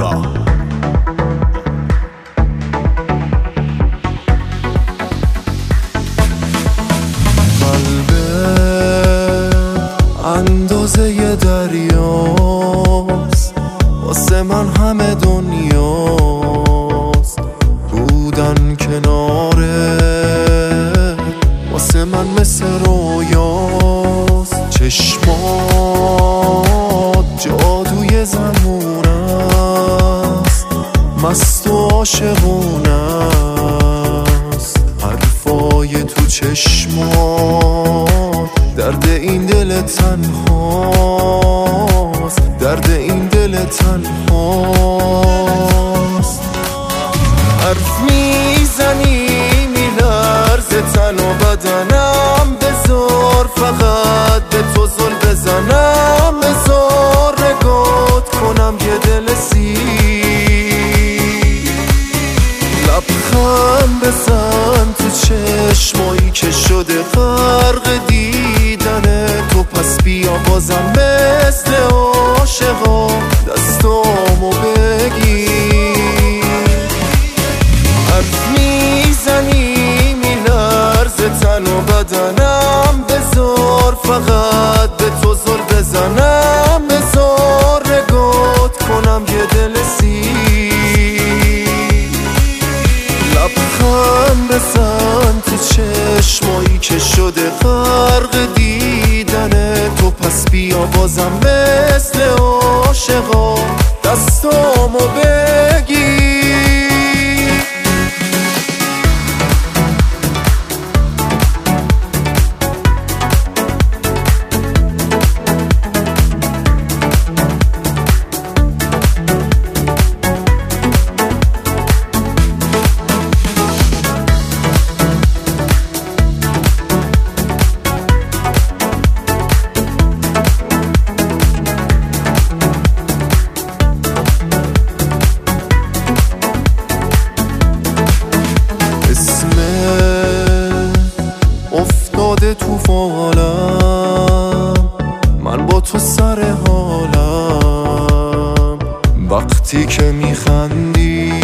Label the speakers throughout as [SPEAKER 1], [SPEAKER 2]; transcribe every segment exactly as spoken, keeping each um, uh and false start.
[SPEAKER 1] آمریکا.
[SPEAKER 2] اندازه دریاست واسه من همه دنیاست. بودن کناره واسه من مثل رویاست. چشمات جادوی زمون است، مست و عاشقونه است. حرفای تو چشمات درد این دل تنهاست، درد این دل تنهاست. حرف میزنی میلرزه تن و بدنم، بذار فقط به تو زل بزنم. بذار نگات کنم یه دل سی، لبخند بزن تو چشمایی که شده غرق دیدن تو. پس بیا بازم مثل عاشقا دستامو بگیر. حرف میزنی میلرزه تن و بدنم، بذار فقط به تو زل بزنم. بذار نگات کنم یه دل سی، لبخند بزن تو چشمایی که شده غرق دیدن تو. پس بیا بازم مثل عاشقا دستامو بگیر. افتاده تو فالم، من با تو سر حالم. وقتی که میخندی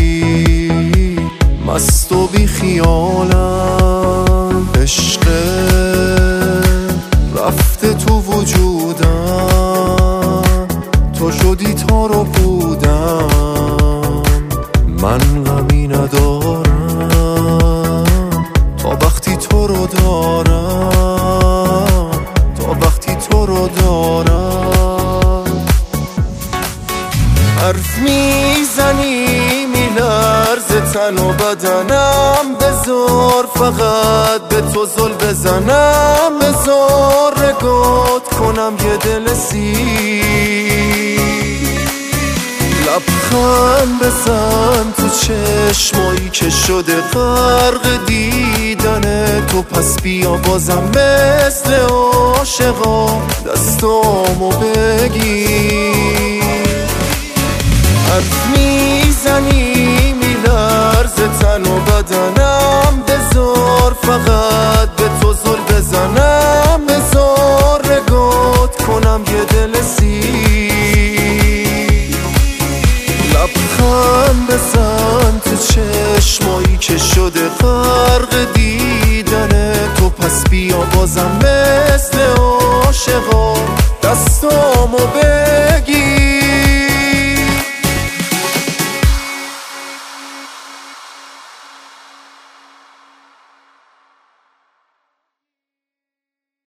[SPEAKER 2] مست و بی خیالم. عشق رفته تو وجودم، تو شدی تا رو بودم. من غمی ندارم تا وقتی تو رو دارم، تا وقتی تو رو دارم. حرف میزنی میلرزه تن و بدنم، بذار فقط به تو زل بزنم. بذار نگات کنم یه دل سی، لبخند بزن تو چشمایی که شده غرق دیدن تو. پس بیا بازم مثل عاشقا دستامو بگیر. حرف میزنی میلرزه تن و بدنم، بذار فقط به تو زل بزنم. بذار نگات کنم یه دل سی، لبخند بزن تو چشمایی که شده غرق دیدن تو. پس بیا بازم مثل عاشقا دستامو بگیر.